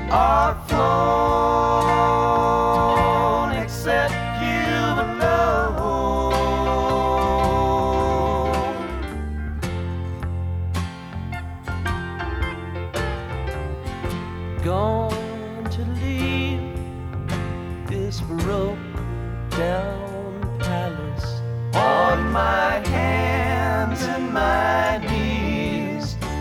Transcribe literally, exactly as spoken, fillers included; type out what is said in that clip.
are flown except you alone. Going to leave this broke down palace on my hands and my